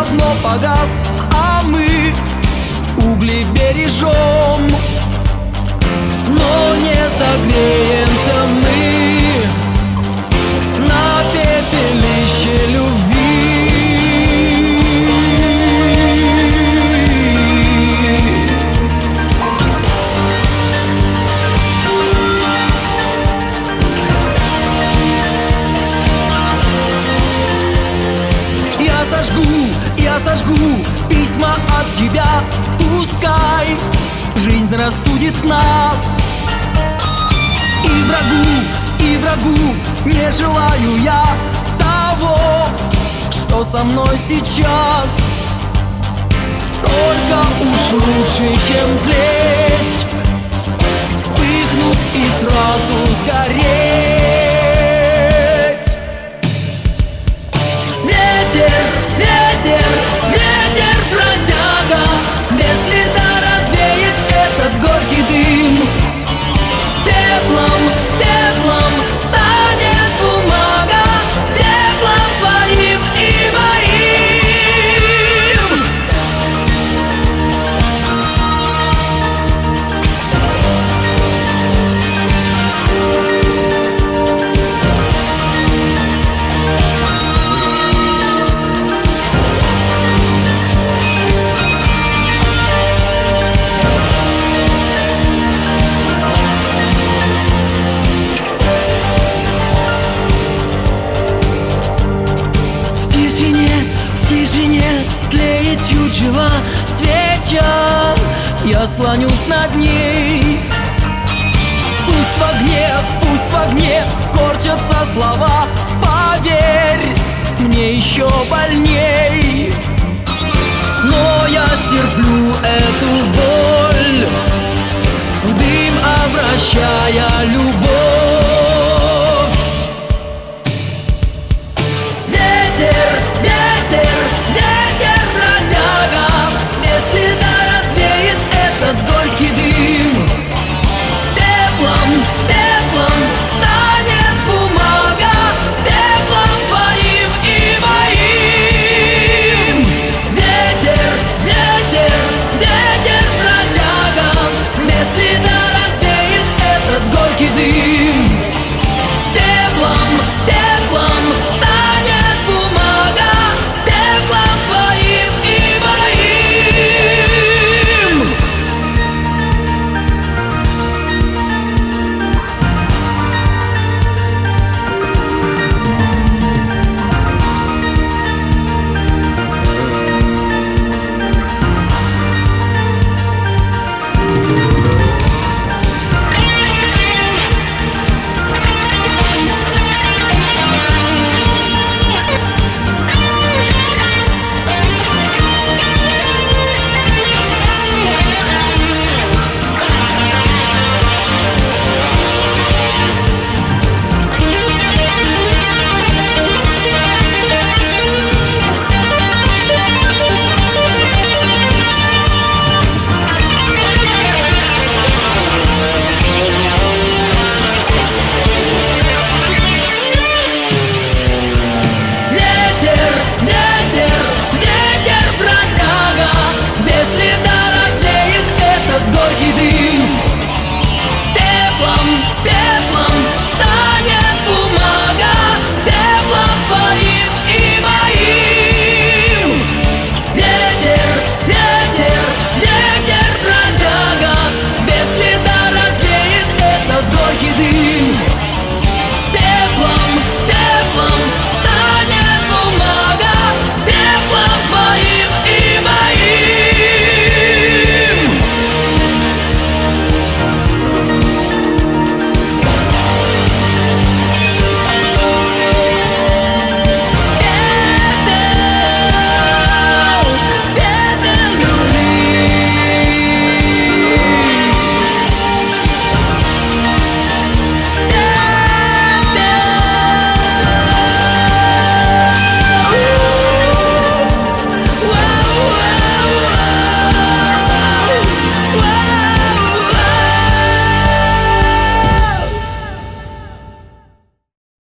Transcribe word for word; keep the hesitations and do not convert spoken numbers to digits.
давно погас, а мы угли бережем. Но не согреемся мы на пепелище любви. Я сожгу, я сожгу письма от тебя. Пускай жизнь рассудит нас. И врагу, и врагу не желаю я того, что со мной сейчас. Только уж лучше, чем тлеть, вспыхнуть и сразу сгореть. Ветер, ветер, ветер, бродяга, без следа развеет этот горький дым. Пеплом, пеплом станет бумага, пеплом твоим и моим. В тишине тлеет чучело свеча, я склонюсь над ней. Пусть в огне, пусть в огне корчатся слова. Поверь, мне еще больней. Но я стерплю эту боль, в дым обращая любовь.